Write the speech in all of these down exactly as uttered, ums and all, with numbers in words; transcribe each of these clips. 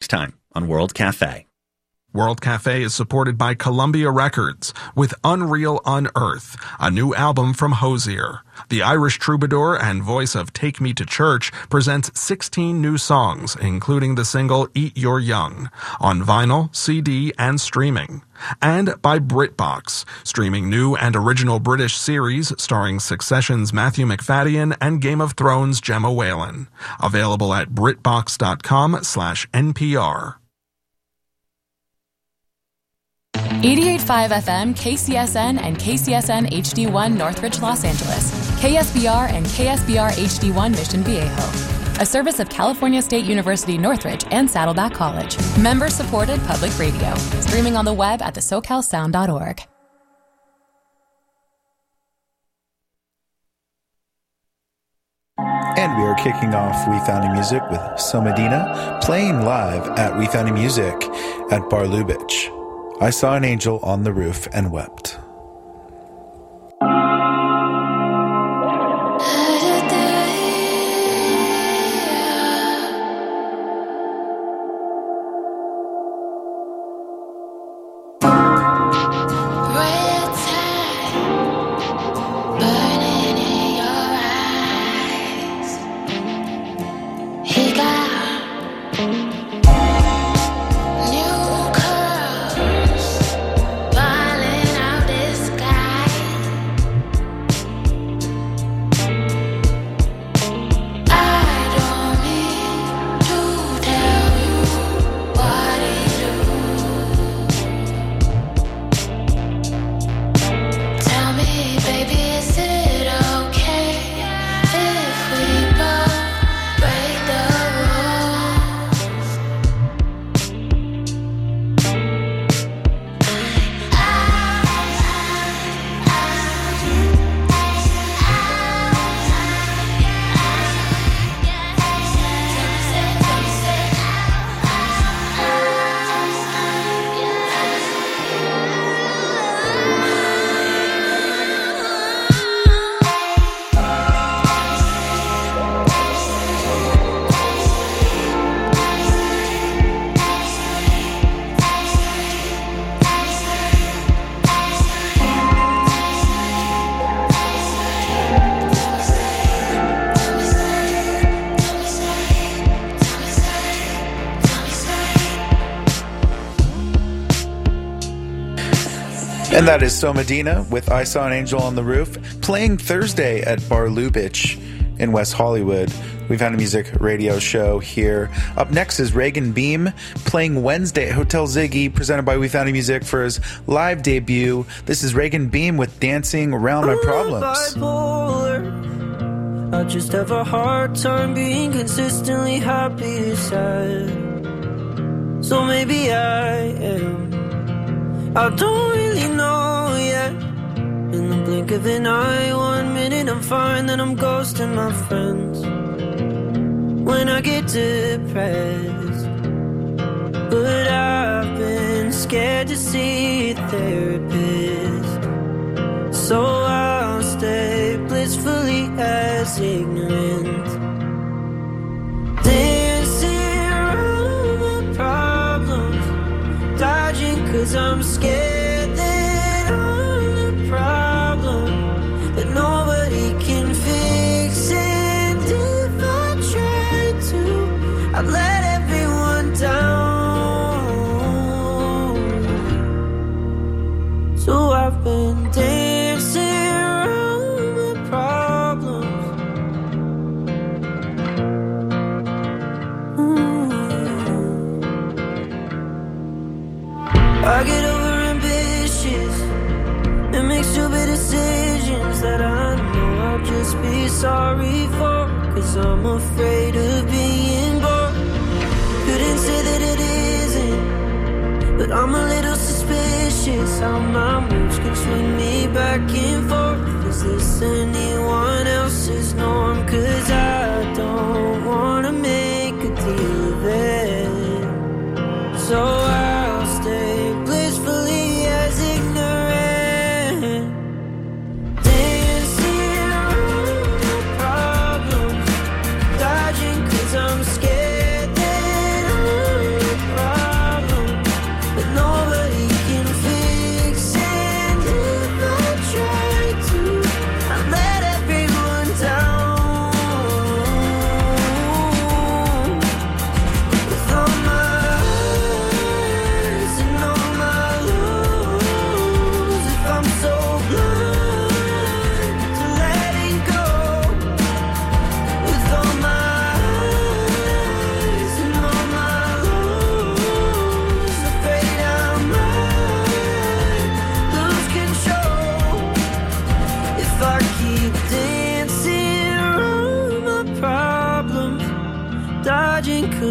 time on World Cafe. World Cafe is supported by Columbia Records with Unreal Unearth, a new album from Hozier. The Irish troubadour and voice of Take Me to Church presents sixteen new songs, including the single Eat Your Young, on vinyl, C D, and streaming. And by BritBox, streaming new and original British series starring Succession's Matthew Macfadyen and Game of Thrones' Gemma Whelan. Available at BritBox.com slash NPR. eighty-eight point five F M, K C S N, and K C S N H D one Northridge, Los Angeles. K S B R and K S B R H D one Mission Viejo. A service of California State University Northridge and Saddleback College. Member-supported public radio. Streaming on the web at the socal sound dot org. And we are kicking off We Found It Music with Somedina playing live at We Found It Music at Bar Lubitsch. I saw an angel on the roof and wept. And that is Somedina with I Saw an Angel on the Roof, playing Thursday at Bar Lubitsch in West Hollywood. We've had a music radio show here. Up next is Reagan Beam playing Wednesday at Hotel Ziggy, presented by We Found It Music for his live debut. This is Reagan Beam with Dancing Around My Problems. Bipolar. I just have a hard time being consistently happy or sad. So maybe I am. I don't really know yet. In the blink of an eye, one minute I'm fine, then I'm ghosting my friends. When I get depressed, but I've been scared to see a therapist, so I'll stay blissfully as ignorant. Dancing around my problems, dodging cause I'm scared that I'm the problem that nobody can fix. And if I try to, I'd let everyone down. So I've been dancing around my problems. Ooh. I get over ambitious and make stupid decisions that I know I'll just be sorry for, cause I'm afraid of being bored. Couldn't say that it isn't, but I'm a little suspicious how my moods can swing me back and forth. Is this anyone else's norm? Cause I don't wanna make a deal of it, so I'll stay blissfully as ignorant. Dancing around my problems, dodging cause I'm scared that I'm the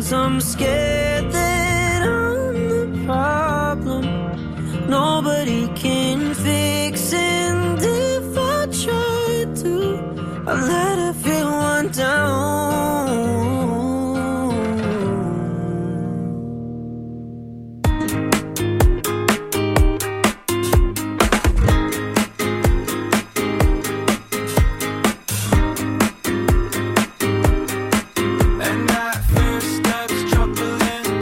'cause I'm scared that I'm the problem nobody can fix, and if I try to, I let everyone down. And that first step's troubling.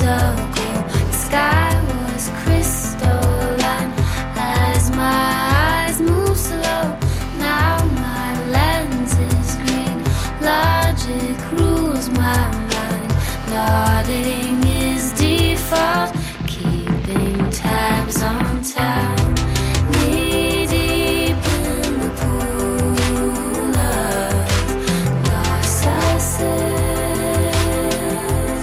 ago. The sky was crystalline as my eyes move slow. Now my lens is green. Logic rules my mind. Nodding is default. Keeping tabs on time. Knee deep in the pool of narcissus.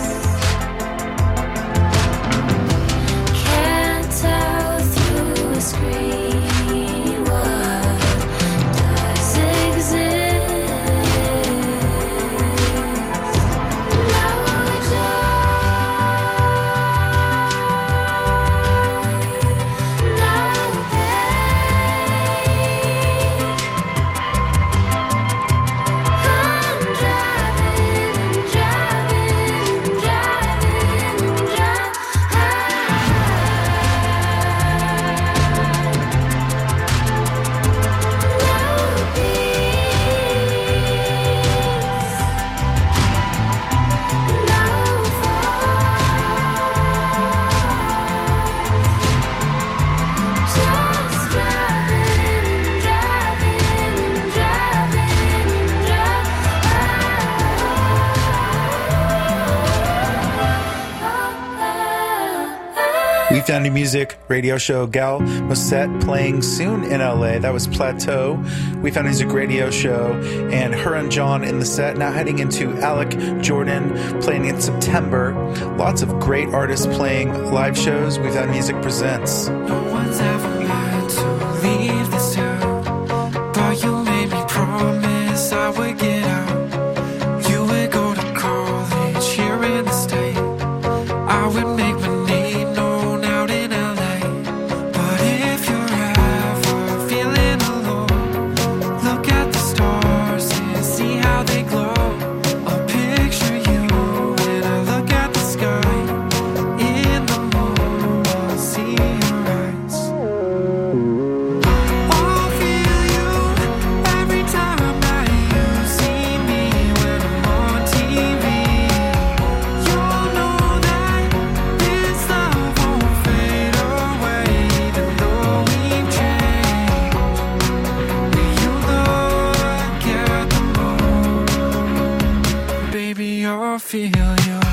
Can't tell through a screen what does exist. No We Found New Music radio show. Gal Mosset playing soon in L A. That was Plateau. We Found Music radio show. And her and John in the set. Now heading into Alec Jordan playing in September. Lots of great artists playing live shows. We Found Music presents. No one's ever meant to leave this town, but you made me promise I would get out. You would go to college here in the state. I would make my name known out in L A. But if you're ever feeling alone, look at the stars and see how they glow. I'll picture you when I look at the sky. In the moon, I'll see your eyes. I'll feel you every time that you see me when I'm on T V. You'll know that this love won't fade away, even though we've changed. When you look at the moon, baby, I'll feel you.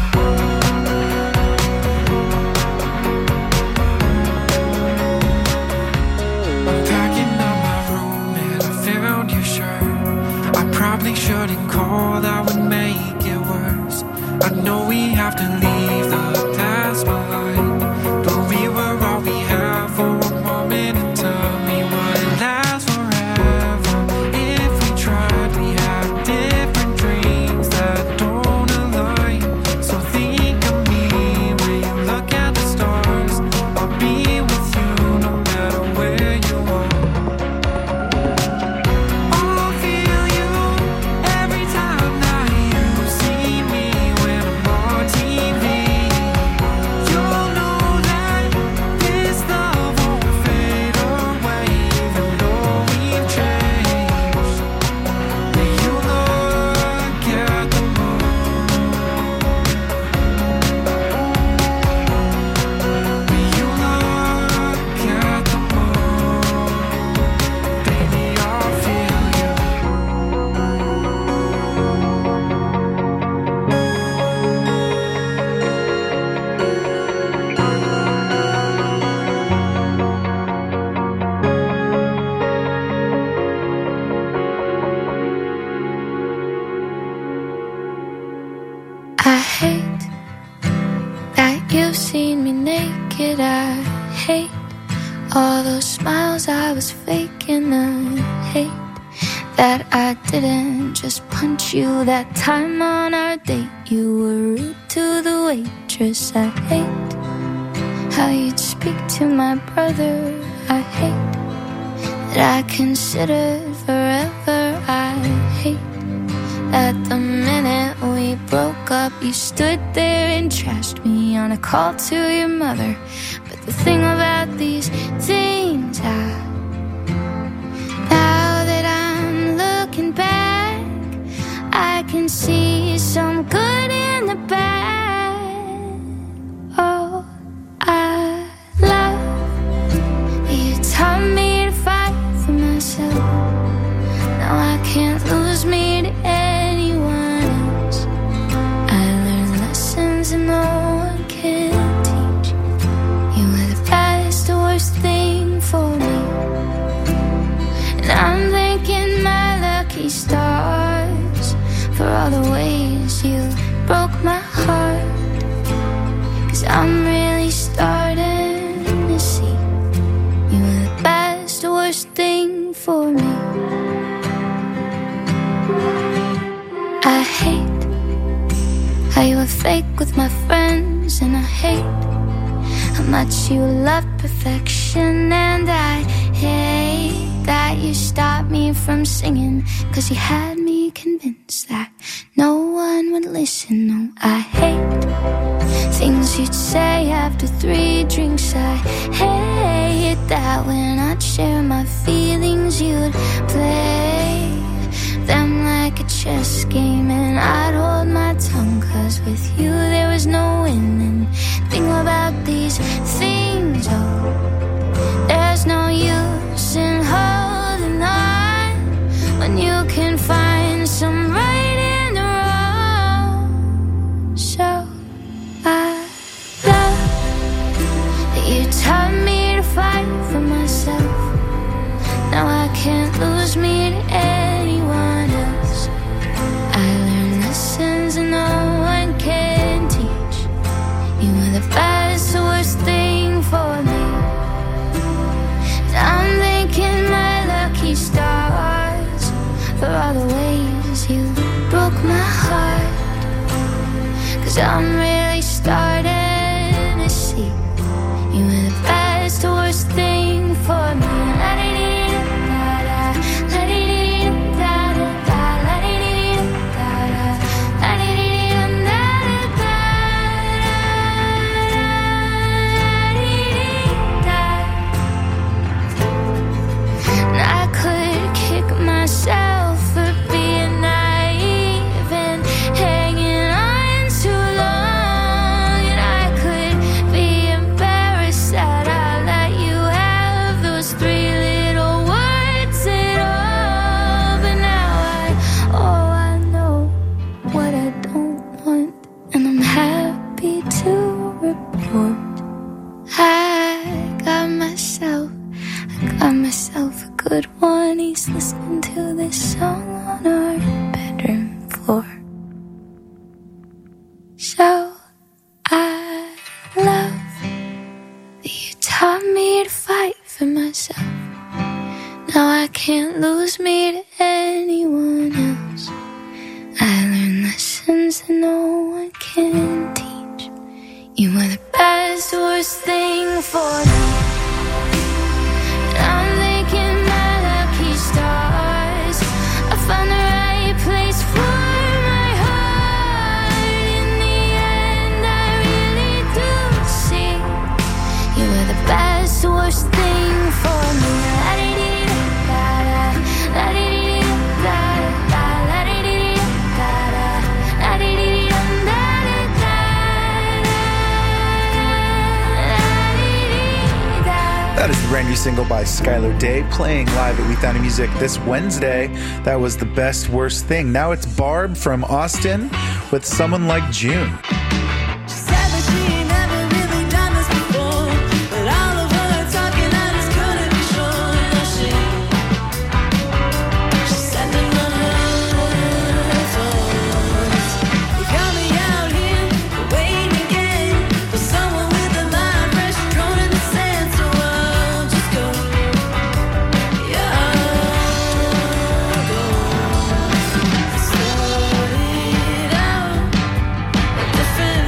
I'm packing up my room and I found your shirt. I probably shouldn't call, that would make it worse. I know we have to leave the past behind, but we were all we had for a moment in time. We wouldn't last forever if we tried. We have different dreams that don't align. So think of me when you look at the stars. I'll be with you no matter where you are. I'll feel you every time that you see me when I'm on T V. You'll know that this love won't fade away, even though we've changed. When you look at the moon, when you look at the moon, baby, I'll feel you. I hate that you've seen me naked. I hate all those smiles I was faking. I hate that I didn't just punch you that time on our date. You were rude to the waitress. I hate how you'd speak to my brother. I hate that I considered forever. I hate that the minute we broke up, you stood there and trashed me on a call to your mother. But the thing about these things, I, now that I'm looking back, I can see some good in the bad. I'm really starting to see you were the best or worst thing for me. I hate how you were fake with my friends, and I hate how much you love perfection. And I hate that you stopped me from singing, 'cause you had me convinced that no one would listen. No, I hate things you'd say after three drinks. I hate that when I'd share my feelings, you'd play them like a chess game, and I'd hold my tongue, 'cause with you there was no winning. Think about these things, oh, there's no use in holding on when you can find some right in the wrong. So I love that you taught me to fight for myself. Now I can't lose me to anyone else. I learned lessons and no one can teach. You were the best or worst thing for me. And I'm thanking my lucky stars for all the ways you broke my heart. 'Cause I'm really starting to see you were the best or worst thing for me. Myself for being naive and hanging on too long, and I could be embarrassed that I let you have those three little words at all. But now I, oh, I know what I don't want, and I'm happy to report I got myself, I got myself a good one. He's listening to this song on our bedroom floor. So I love that you taught me to fight for myself. Now I can't lose me to anyone else. I learned lessons that no one can teach. You were the best or worst thing for me. Found the right place for my heart. In the end, I really do see you were the best, worst thing for me. That is the brand new single by Skylar Day, playing live at We Found Music this Wednesday. That was the best, worst thing. Now it's Barb from Austin with Someone Like June. Different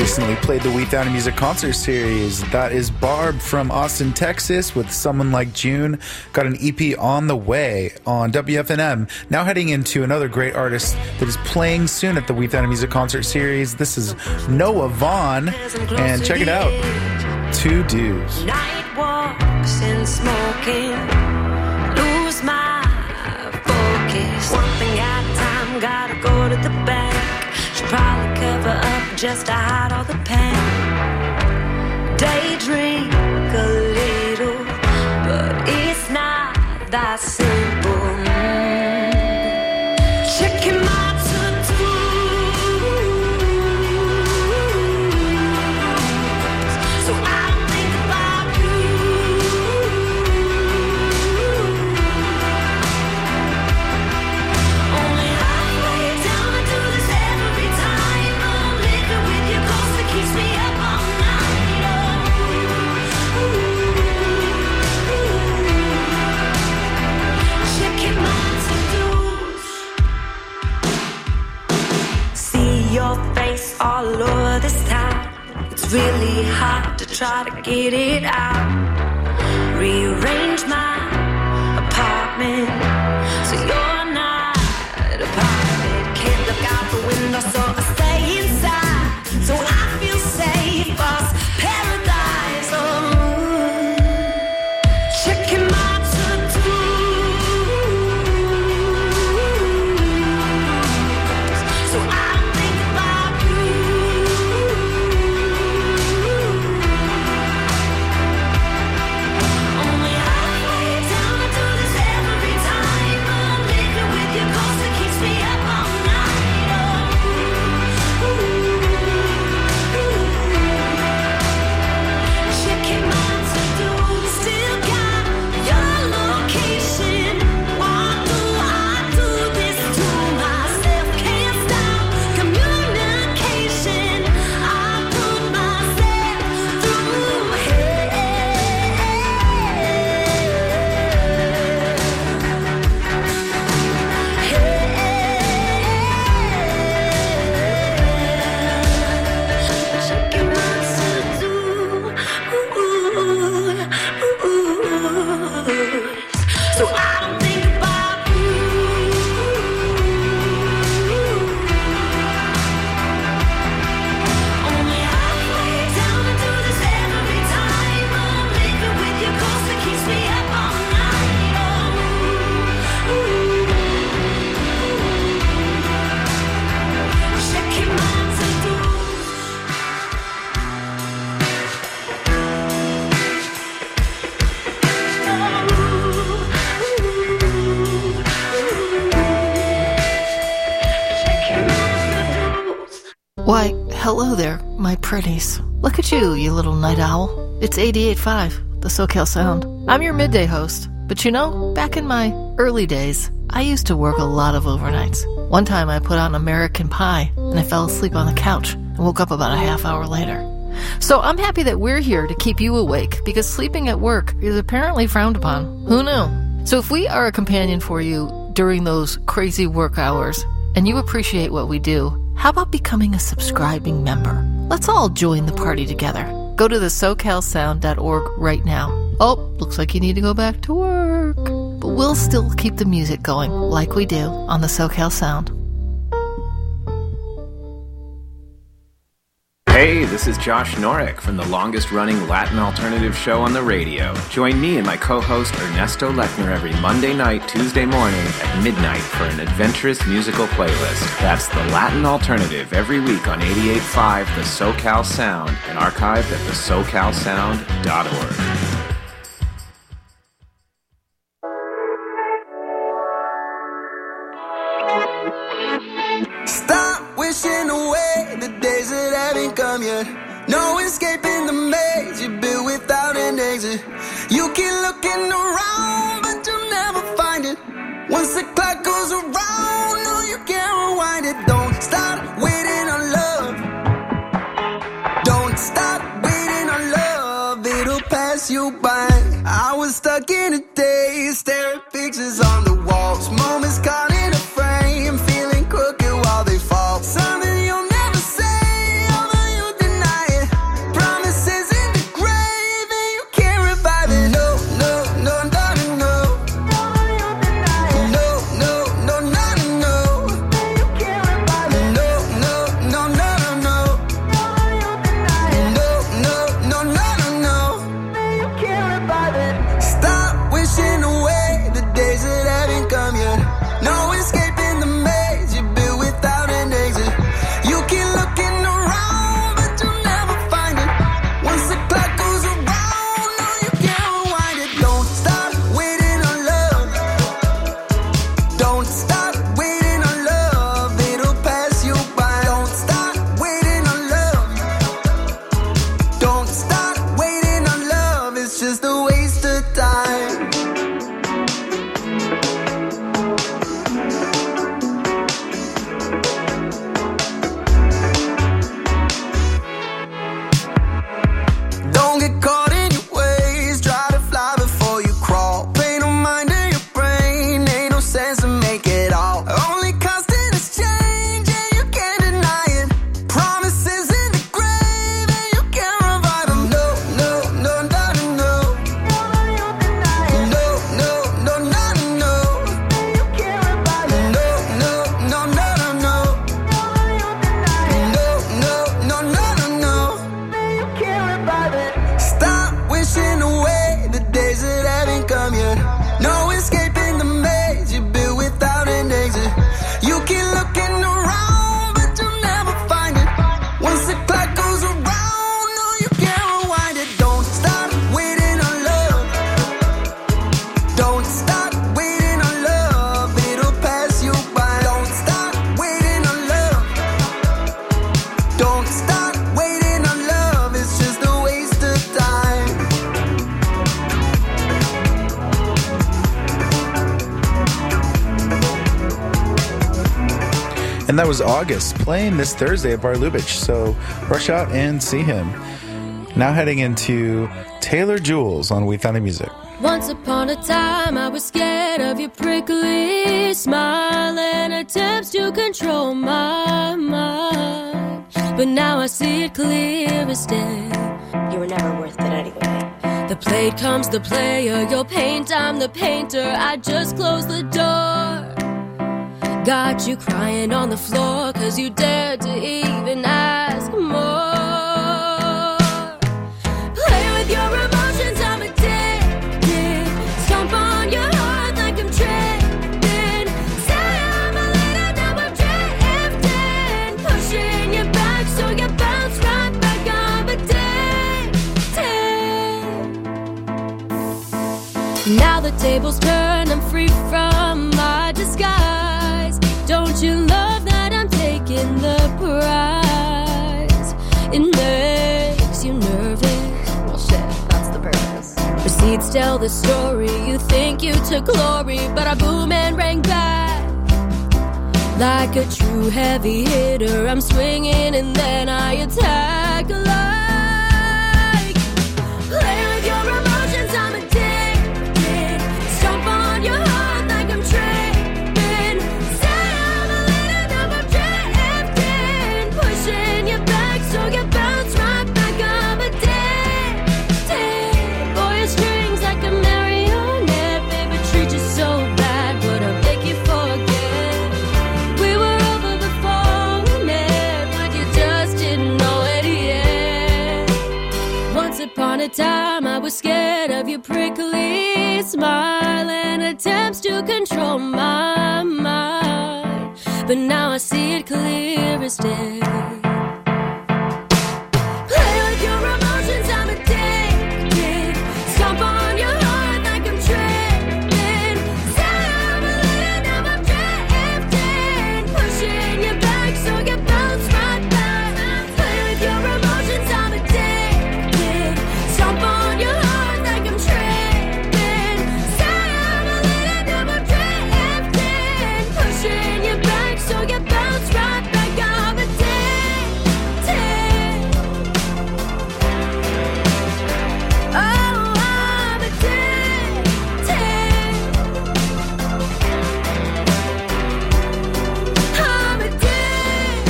recently played the We Found Music concert series. That is Barb from Austin, Texas with Someone Like June. Got an E P on the way on W F N M. Now heading into another great artist that is playing soon at the We Found Music concert series. This is Noah Vaughn, and check it out. Two Dues. Night walks and smoking, lose my focus. One thing at a time, gotta go to the bank. Should probably cover up just to hide all the pain. Daydream a little, but it's not that simple. Checking my tattoos, so I don't think about you. Only halfway down, I do this every time. I'm living with you, 'cause it keeps me up all night. Oh, checking my tattoos. See your face all over this town. It's really hard to try to get it out. Rearrange my apartment so you're not a pirate. Can't look out the window, so I stay inside. So I feel safe, 'cause paradise. Oh, checking my tattoos, so I don't think about you. Only halfway down, I do this every time. I'm living with you, 'cause it keeps me up all night. Oh, checking my tattoos, still got your location. Why do I do this to myself? Can't stop communication. I put myself through hell. Checking my tattoos, so I don't think about you. Only halfway down, I do this every time. I'm living with you, 'cause it keeps me up all night. Oh, checking my tattoos. Checking my tattoos. Why, hello there, my pretties. Look at you, you little night owl. It's eighty-eight point five, the SoCal Sound. I'm your midday host. But you know, back in my early days, I used to work a lot of overnights. One time I put on American Pie, and I fell asleep on the couch and woke up about a half hour later. So I'm happy that we're here to keep you awake, because sleeping at work is apparently frowned upon. Who knew? So if we are a companion for you during those crazy work hours, and you appreciate what we do, how about becoming a subscribing member? Let's all join the party together. Go to the socal sound dot org right now. Oh, looks like you need to go back to work. But we'll still keep the music going like we do on the SoCal Sound. Hey, this is Josh Norek from the longest-running Latin alternative show on the radio. Join me and my co-host Ernesto Lechner every Monday night, Tuesday morning at midnight for an adventurous musical playlist. That's the Latin alternative every week on eighty-eight point five The SoCal Sound and archived at the socal sound dot org. Stop wishing away the days that haven't come yet. No escaping the maze you built without an exit. You keep looking around, but you'll never find it. Once the clock goes around, no, you can't rewind it. Don't stop waiting on love. Don't stop waiting on love. It'll pass you by. I was stuck in a daze, staring at pictures on the walls. Moments caught in a frame, feeling crooked while they fall. Something you'll never say, although you deny. And that was August, playing this Thursday at Bar Lubitsch, so rush out and see him. Now heading into Taylor Jules on We Found the Music. Once upon a time I was scared of your prickly smile and attempts to control my mind. But now I see it clear as day. You were never worth it anyway. The played comes the player, you'll paint, I'm the painter. I just closed the door. Got you crying on the floor, cause you dared to even ask more. Play with your emotions, I'm addicted. Stomp on your heart like I'm tripping. Say I'm a little number drifting. Pushing you back so you bounce right back up addicted. Now the tables turn, I'm free from my disguise. Don't you love that I'm taking the prize? It makes you nervous. Well, shit, that's the purpose. Receipts tell the story. You think you took glory, but I boom and rang back. Like a true heavy hitter, I'm swinging and then I attack. Like, play with your emotions, I'm addicted. Stomp on your heart like I'm tripping. Pushing you back so you bounce right back up addicted. Boy, your strings like a marionette. Baby, treat you so bad, but I'll make you forget. We were over before we met, but you just didn't know it yet. Once upon a time I was scared of your prickly smile and attempts to control my mind. But now I see it clear as day. Play with your emotions, I'm addicted. Stomp on your heart like I'm tripping. Say I'm a little numb, I'm drifting. Pushing you back so you bounce right back. Play with your emotions, I'm addicted. Stomp on your heart like I'm tripping. Say I'm a little numb, I'm drifting. Pushing you back so you bounce right back up addicted. Oh, I'm addicted. I'm addicted.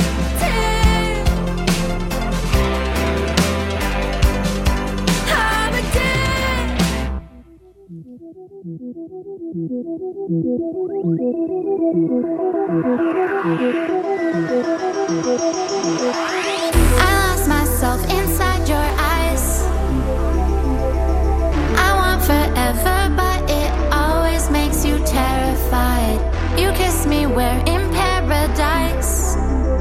I'm I lost myself inside your eyes. I want forever, but it always makes you terrified. You kiss me, we're in paradise.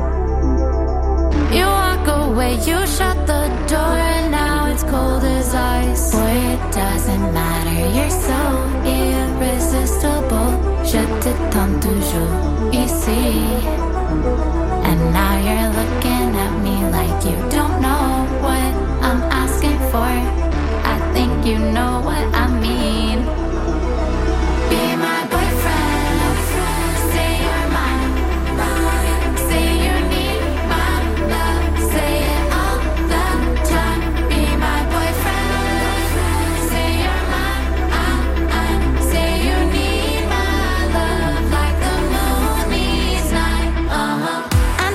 You walk away, you shut the door, and now it's cold as ice. Boy, it doesn't matter, you're so irresistible. Je te tente toujours ici. And now you're looking at me like you don't know what I'm asking for. I think you know what I mean. Be my boyfriend. Say you're mine. Say you need my love. Say it all the time. Be my boyfriend. Say you're mine. Say you need my love like the moon needs night. Uh-huh. I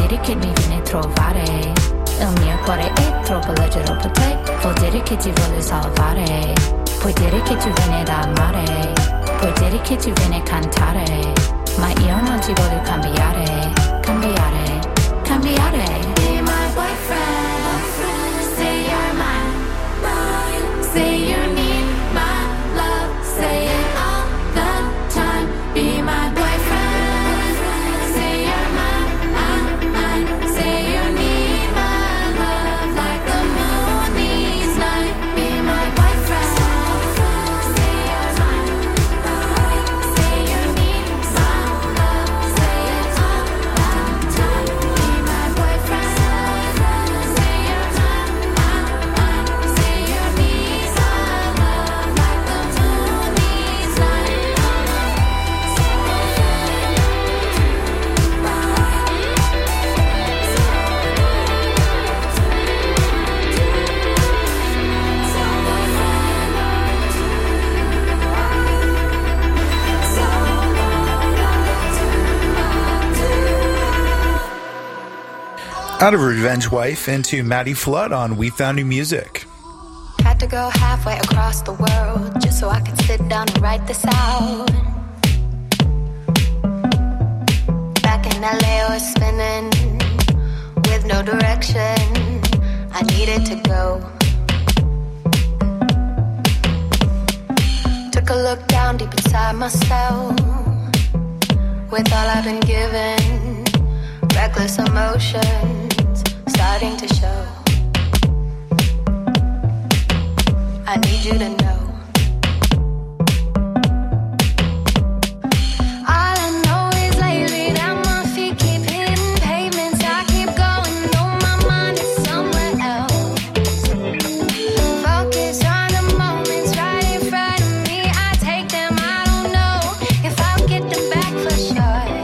dire che mi viene a trovare. Il mio cuore è troppo leggero per te. Vuol dire che ti voglio salvare. Puoi dire che tu vieni da amare. Puoi dire che tu vieni a cantare. Ma io non ti voglio cambiare. Cambiare, cambiare. Be my boyfriend. Say you're mine. Say you need my love. Say it all the time. Be my boyfriend. Say you're mine, mine. Say you need my love like the moon needs night. Be my boyfriend. Say you're mine. Say you need my love. Say it all the time. Be my boyfriend. Say you're mine, mine. Say you need my love like the moon needs night. Out of Revenge Wife into Maddie Flood on We Found New Music. Had to go halfway across the world just so I could sit down and write this out. Back in L A I was spinning with no direction. I needed to go. Took a look down deep inside myself. With all I've been given, reckless emotions starting to show. I need you to know. All I know is lately that my feet keep hitting pavements. I keep going, though my mind is somewhere else. Focus on the moments right in front of me. I take them, I don't know if I'll get them back for sure.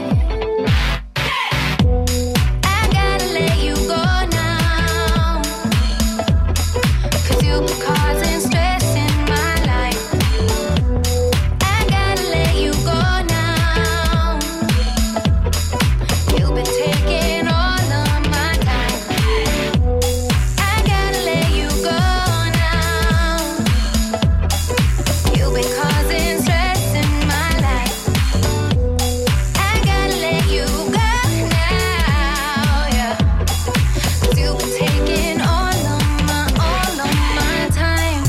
I gotta let you go now, 'cause you've been causing stress in my life. I gotta let you go now. You've been taking all of my time. I gotta let you go now. You've been causing stress in my life. I gotta let you go now, yeah. 'Cause you've been taking all of my, all of my time.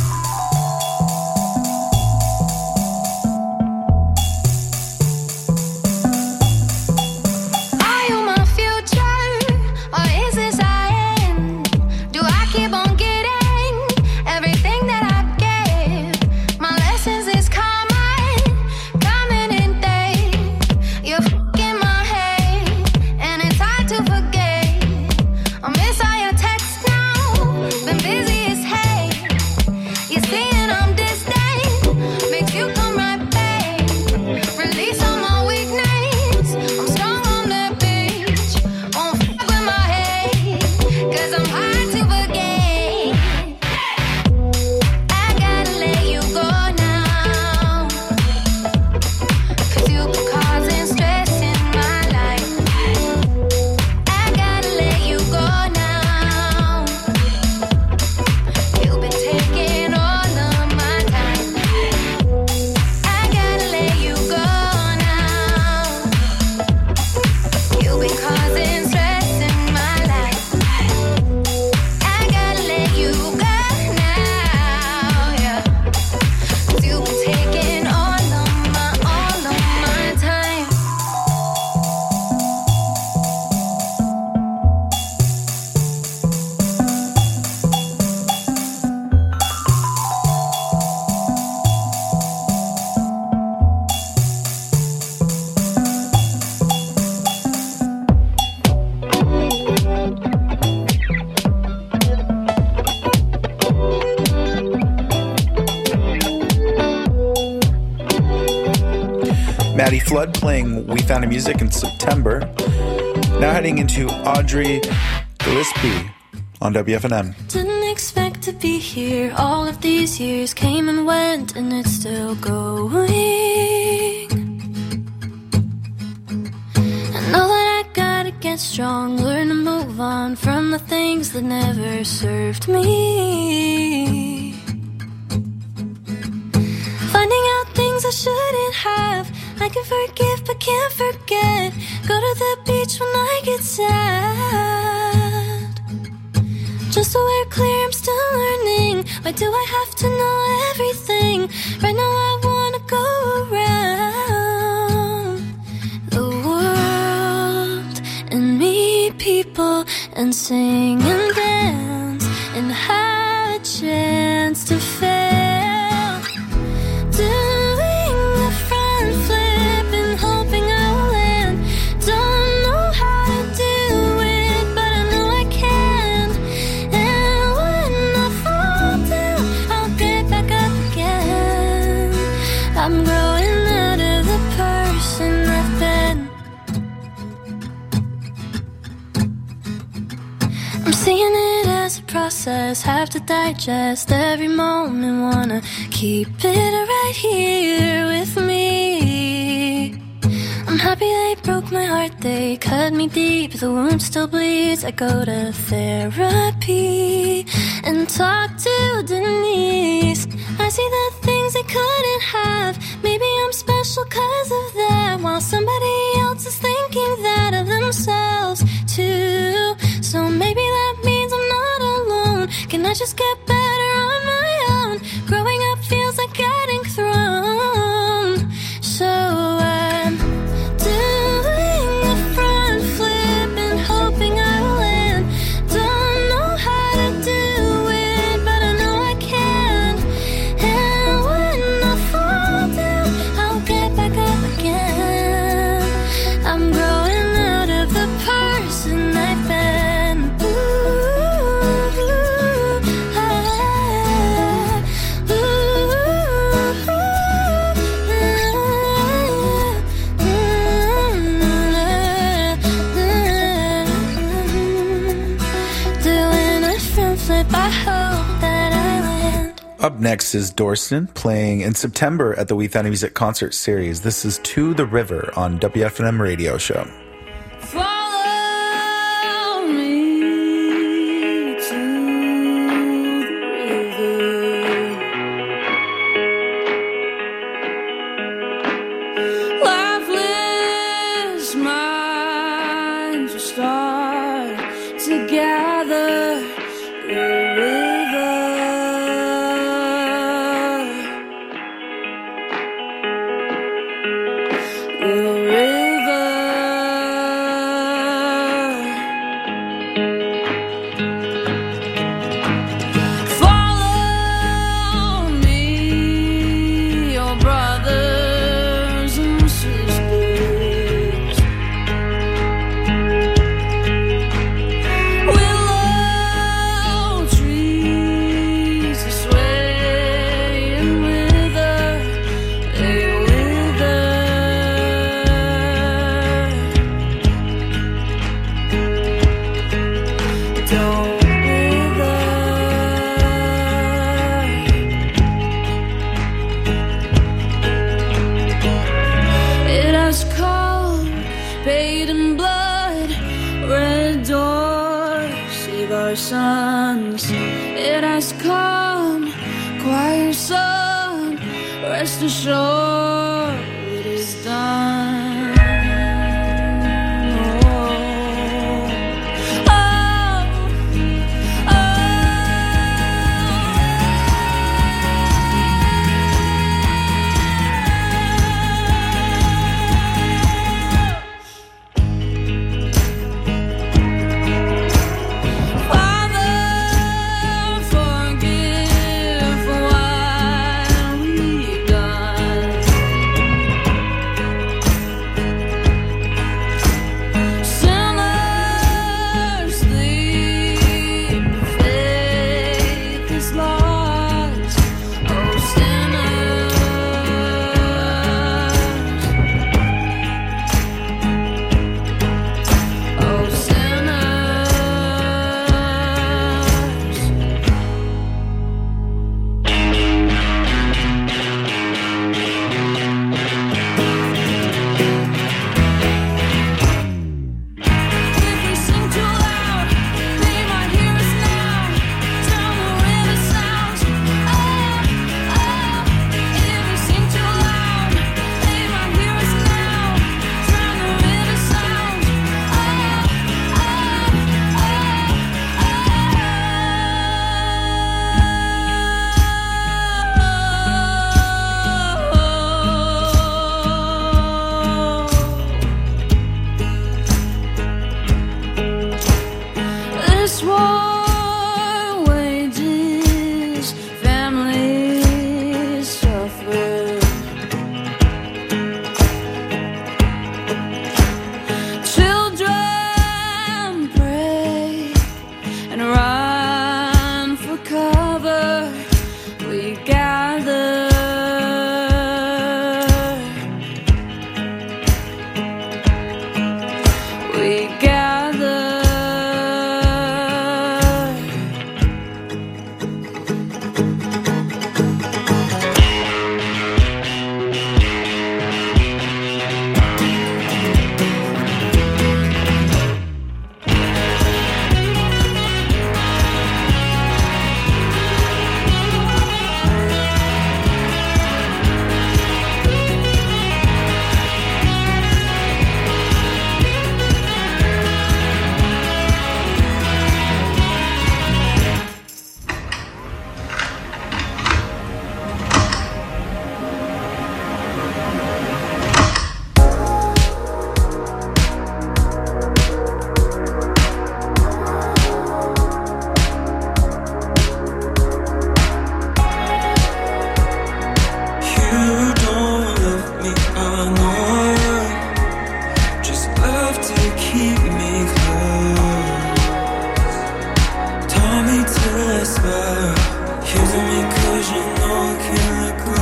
Are you my future, or is this our end? Do I keep on getting everything that I give? My lessons is common, coming in days. You're fucking my head, and it's hard to forget. I miss all your texts now, been busy as hell. You seeing I'm distant, makes you come right back. Release all my weakness, I'm strong on that bitch. Won't fuck with my head, 'cause I'm hard to forget. I gotta let you go now, 'cause you've been causing stress in my life. I gotta let you go now. You've been taking all of my time. I gotta let you go now. You've been causing stress in my life. I gotta let you go now, yeah. 'Cause you've been taking all of my, all of my time. Maddie Flood playing We Found New Music in September. Now heading into Audrey Gillespie on W F N M. Didn't expect to be here. All of these years came and went, and it's still going. I know that I gotta get get strong, learn to move on from the things that never served me. Finding out things I shouldn't have. I can forgive but can't forget. Go to the beach when I get sad. Just so we're clear, I'm still learning. Why do I have to know everything? Right now I wanna go around the world and meet people and sing and dance and have a chance to fail. Doing a front flip and hoping I'll land. Don't know how to do it, but I know I can. And when I fall down, I'll get back up again. I'm growing out of the person I've been. I'm seeing it as a process, have to digest every moment, wanna keep it right here with me. I'm happy they broke my heart, they cut me deep, the wound still bleeds. I go to therapy and talk to Denise. I see the things they couldn't have. Maybe I'm special cause of that, while somebody else is thinking that of themselves too. So maybe that means I'm not alone. Can I just get better on my own? Growing up feels like getting thrown. So I'm doing a front flip and hoping I'll land. Don't know how to do it, but I know I can. And when I fall down, I'll get back up again. I'm growing out of the person I've been. Ooh, ah, ooh, doing a front flip, I hope that I land. Up next is Dorston playing in September at the We Found Music concert series. This is To the River on W F N M Radio Show. Follow me to the river. Lifeless minds will start to gather the river. The river. Follow me, your brothers and sisters. Willow trees are swaying wither, they wither. Don't wither. It has come, paid in blood, red doors, save our sons. It has come, quiet son, rest assured it is done. Oh, oh, Father, forgive for what we've done. this war wages, families suffer. Children pray and run for cover. We gather. We gather. You don't love me, I know. Just love to keep me close. Taught me to smile. Using me cause you know I can't let go.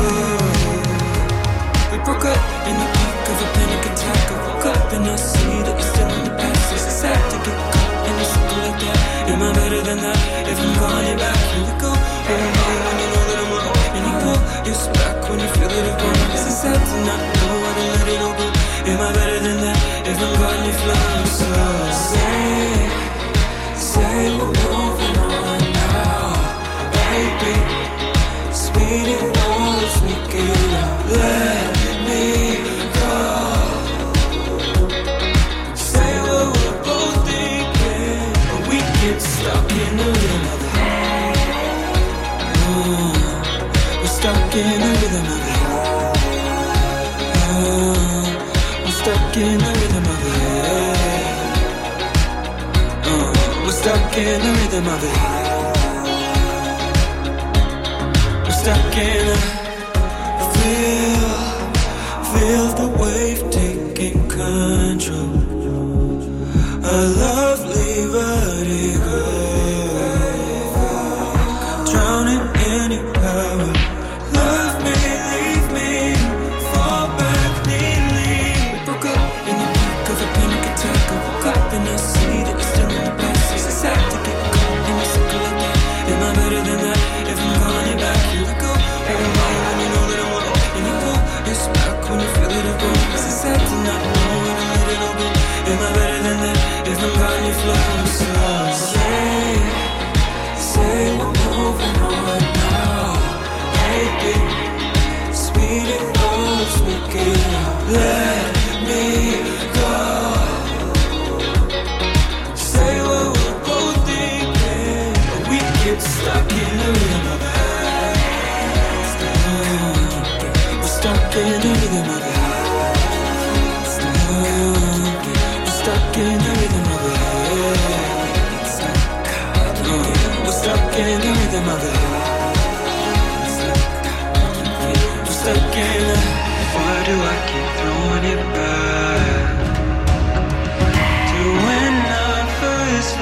We broke up in the peak of a panic attack. I woke up and I see that you're still in the past. It's sad to get caught in a circle like that. Am I better than that? If I'm gone, you're back. Here we go. Oh, when you know that I'm wrong. And you go, you're back when you feel it again. It's sad to not know how to let it all go. Am I better than that? If I'm gone, you fly. So say, say we're moving on now, baby. Speed it on, let's make it out. Let me go. Say what we're both thinking, but we get stuck in the rhythm of it. Oh, we're stuck in the rhythm of it. Oh, we're stuck in the rhythm of it. Oh, we're stuck in the rhythm of it. We're stuck in a feel, feel the wave taking control. A lovely vertigo, drowning in your power. Love me, leave me, fall back neatly. We broke up in the peak of a panic attack. I woke up and I see that you're still in the past. It's sad to get caught in a circle like that. Am I better than that? If I'm gone, you're back. Here we go. Oh, when you know that I'm wrong. And you go, you're back when you feel it again. It's sad to not know how to let it all go. Am I better than that? If I'm gone, you fly. So say, say we're moving on now, baby. Speed it up, let's make it out. Let me go. Say what we're both thinking, but we get stuck in the rhythm of it. We're stuck in the rhythm of it. We're stuck in the rhythm of it. We're stuck in the rhythm of it. We're stuck in the. Why do I keep throwing it back to when I first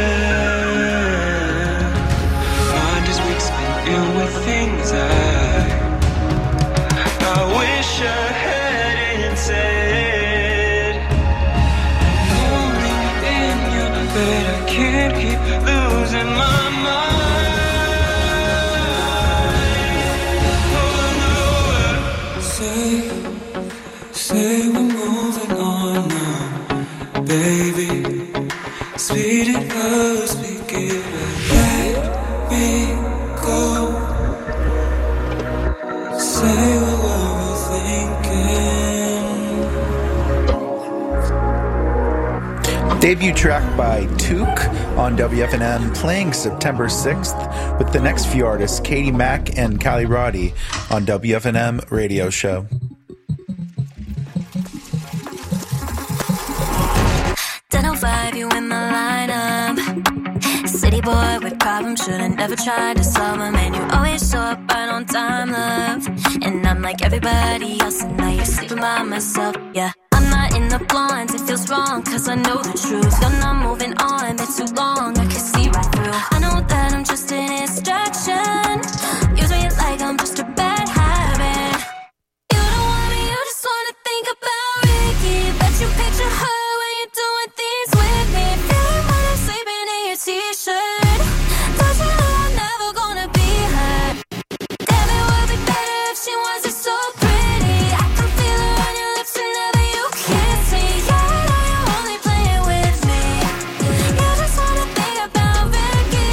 left? Find his weeks spent ill with things I I wish I hadn't said. Only in your bed I can't keep losing my mind. Say, say we're moving on now, baby. Speed it up, speak it up. Let me go. Say what we're thinking. Debut track by Took on W F N M, playing September sixth with the next few artists, Katie Mack and Callie Roddy, on W F N M Radio Show. ten oh five, you in my lineup. Hey boy with problems, should've never tried to solve them. And you always show up right on time, love. And I'm like everybody else, and now you're sleeping by myself, yeah. I'm not in the blinds, it feels wrong, cause I know the truth. You're not moving on, been too long, I can see right through. I know that I'm just an distraction. Use me like I'm just a bad habit. You don't want me, you just wanna think about Ricky. Bet you picture her when you're doing things with me. Feeling when I'm sleeping in your t-shirt. Don't you know I'm never gonna be her? Damn, it would be better if she wasn't so pretty. I can feel her on your lips whenever you kiss me. Yeah, I know you're only playing with me. You just wanna think about Ricky.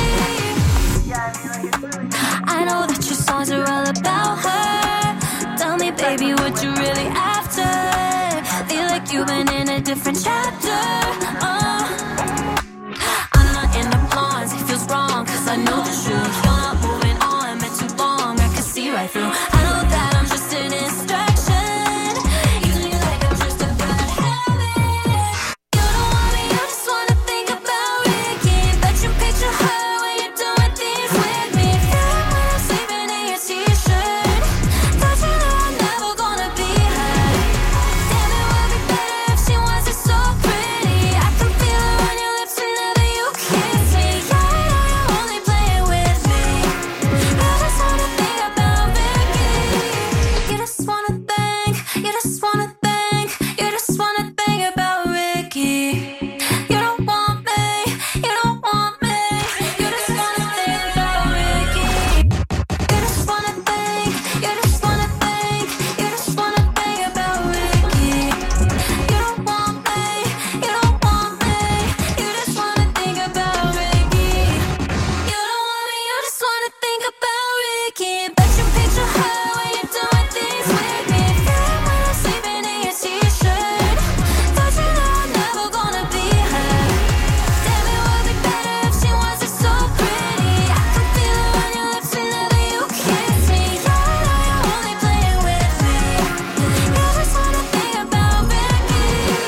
I know that your songs are all about her. Tell me, baby, what you really after? Feel like you've been in a different chapter. Uh, I'm not in the blinds, it feels wrong, cause I know the truth. You're not moving on, been too long, I can see right through. I know that I'm just an distraction. Using you like I'm just a bad habit. You don't want me, you just wanna think about Ricky. Bet you picture her when you're doing things with me. Feeling when I'm sleeping in your t-shirt. Don't you know I'm never gonna be her? Damn, it would be better if she wasn't so pretty. I can feel her on your lips whenever you kiss me. Yeah, I know you're only playing with me. You just wanna think about Ricky. You just wanna think, you just wanna think, you just wanna think about Ricky. You don't want me, you don't want me. You just wanna think about Ricky. You just wanna think, you just wanna think, you just wanna think about Ricky. You don't want me, you don't want me. You just wanna think about Ricky. You don't want me, you just wanna think about Ricky. Bet you picture her when you're doing things with me. Feeling when I'm sleeping in your t-shirt. Don't you know I'm never gonna be her? Damn, it would be better if she wasn't so pretty. I can feel her on your lips whenever you kiss me. Yeah, I know you're only playing with me. You just wanna think about Ricky.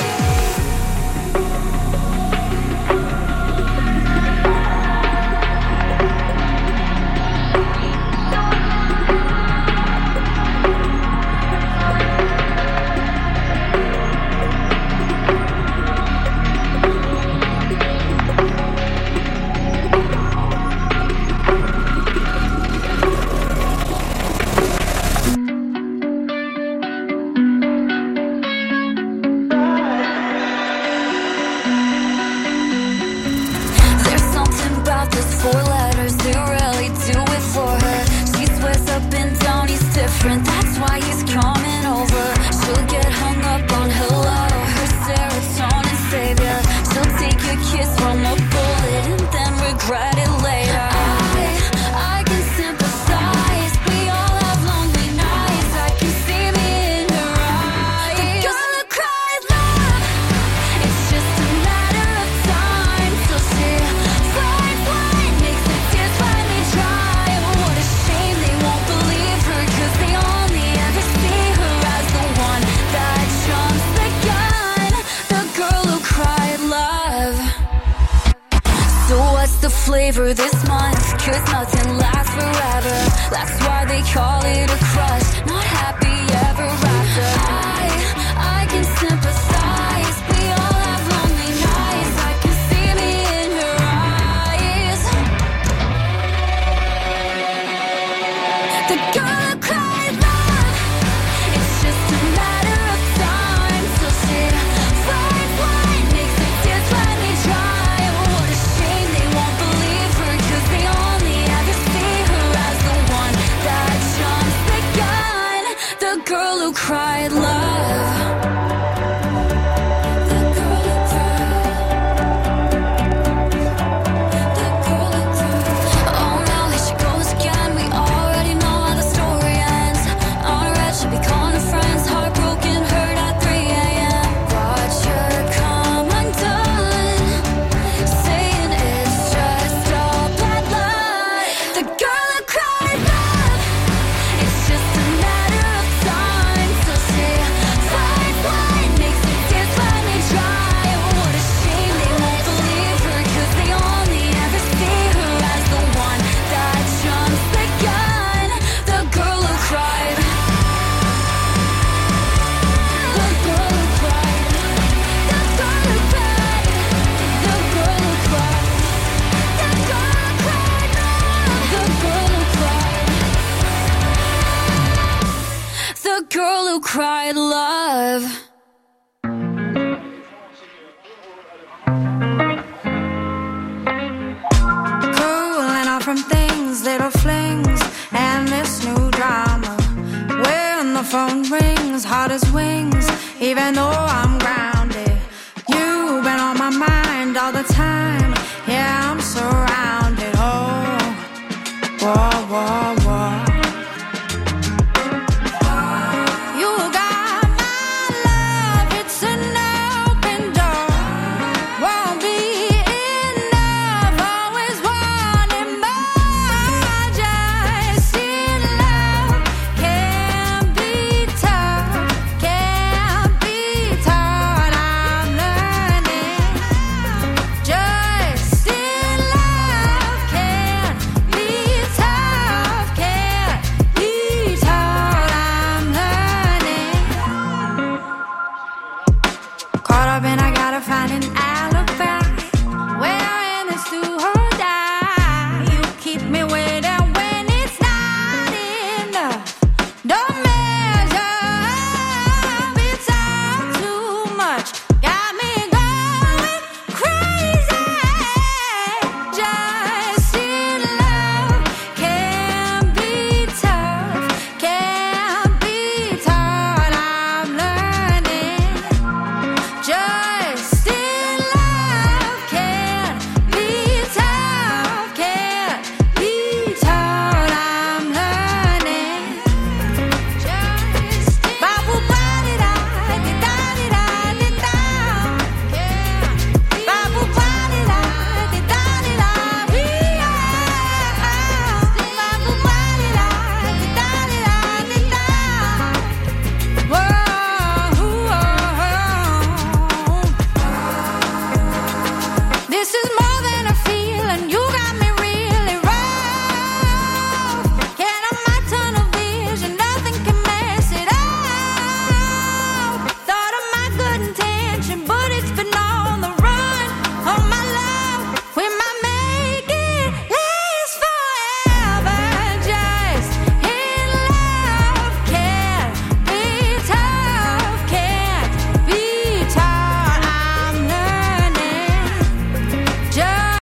There's something about those four letters, they really do it for her. She swears up and down he's different, that's why he's coming over. She'll get hung up on hello, her serotonin savior. She'll take a kiss from a bullet and then regret it later. I, I can sympathize, we all have lonely nights. I can see me in her eyes. The girl who cried love, it's just a matter of time till she finds what makes the tears finally dry. What a shame they won't believe her, cause they only ever see her as the one that jumps the gun. The girl who cried love. So what's the flavor this month? Cause nothing lasts forever. That's why they call it a crush, not happy ever after. I, I can sympathize, we all have lonely nights. I can see me in her eyes. The girl who cried love, it's just a matter of time till she finds what makes the tears finally dry. What a shame they won't believe her, cause they only ever see her as the one that jumps the gun. The from things, little flings, and this new drama. When the phone rings, hot as wings, even though I'm grounded.